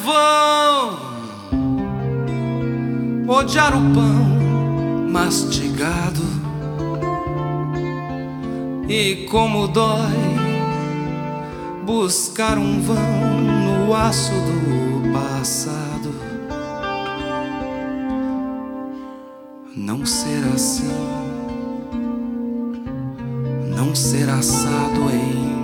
vão odiar o pão mastigado. E como dói buscar um vão no aço do passado. Não ser assim, não ser assado em